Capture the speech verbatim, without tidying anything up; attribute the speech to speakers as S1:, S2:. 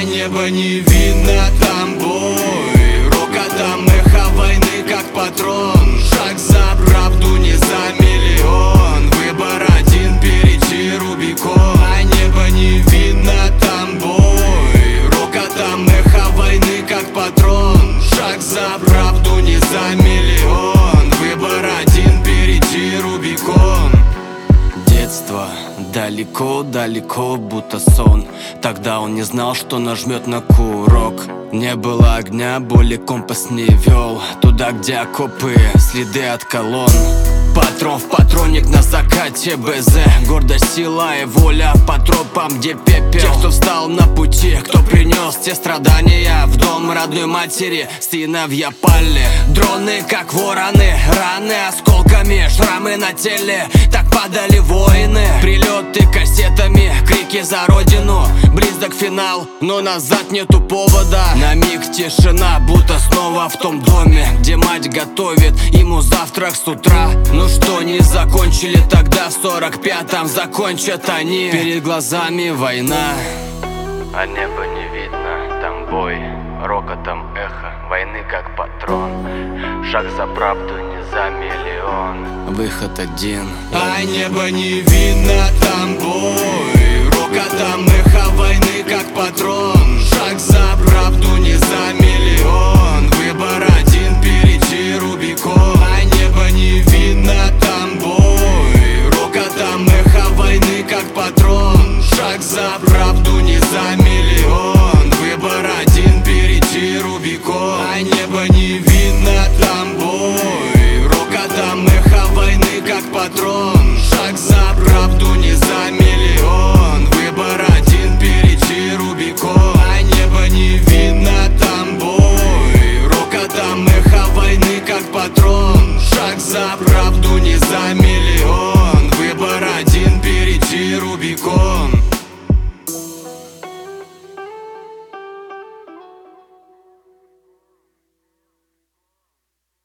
S1: А небо не видно, там бой, рокотом эхо войны, как патрон. Шаг за правду, не за миллион, выбор один, перейти Рубикон. А небо не видно, там бой, рокотом эхо войны, как патрон. Шаг за правду, не за миллион, выбор один, перейти Рубикон. Детство далеко-далеко, будто сон. Тогда он не знал, что нажмет на курок. Не было огня, более компас не вел туда, где окопы, следы от колонн. Патрон в патронник на закате БЗ. Гордость, сила и воля по тропам, где пепел. Те, кто встал на пути, кто принес те страдания в дом родной матери, сыновья пали. Дроны, как вороны, раны осколками, шрамы на теле, так падали воины. Прилеты кассетами, крики за родину. Близок финал, но назад нету повода. На миг тишина, будто снова в том доме, где мать готовит ему завтрак с утра. Ну что, не закончили тогда, в сорок пятом закончат они. Перед глазами война,
S2: а небо не видно, там бой, рокотом эхо войны, как патрон. Шаг за правду, не за миллион,
S1: выход один. А небо не видно, там бой, рокотом эхо войны, как патрон. Шаг за правду, не за миллион, выбор один, перейти Рубикон. А небо не видно, там бой, рокотом эхо войны, как патрон. Шаг за правду, не за миллион, выбор один, перейти Рубикон. А небо не видно, там бой, рокотом эхо войны, как патрон.